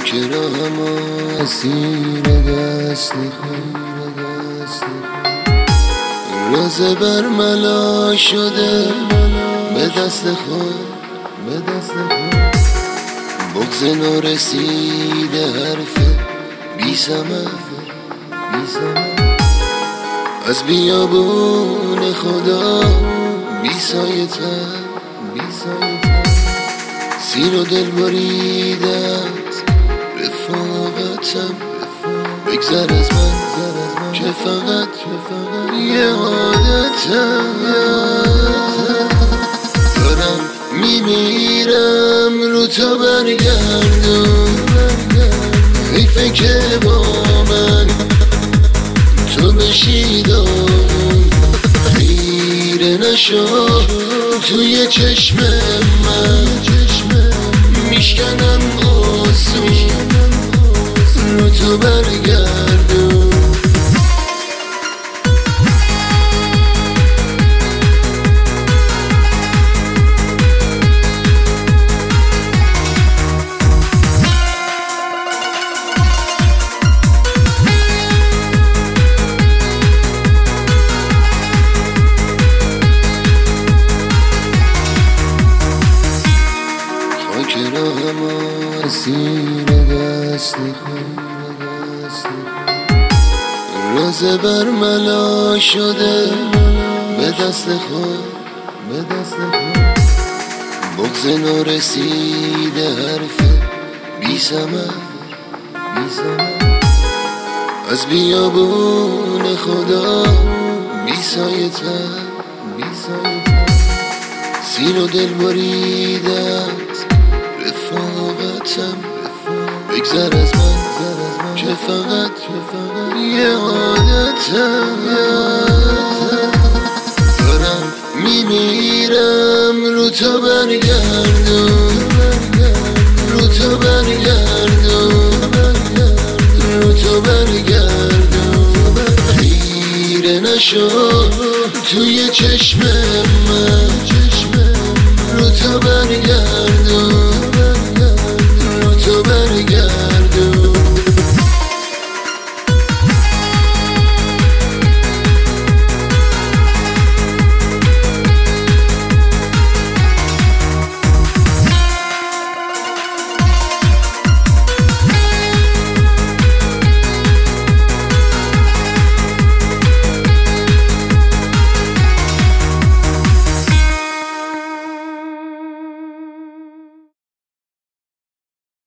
خاک راهم و اسیر دست خود روز برملا شده به دست خود بغض نورسیده حرف بی ثمر از بیابون خدا بی سایه تر سیر و دل بریده از رفاقتم بگذر از من که فقط یه عادتم دارم میمیرم رو تا برگردون حیفه که با من تو بشی دامون خیره نشو توی چشم من میشکنم آسون رو تو برگردون خاک راهم و اسیر دست خود روز برملا شده به دست خود بغض نورسیده حرف بی ثمر از بیابون خدا بی سایه تر سیر و دل بریده از رفاقتم بگذر از من که فقط یه عادتم دارم میمیرم رو تا برگردون خیره نشو توی چشم من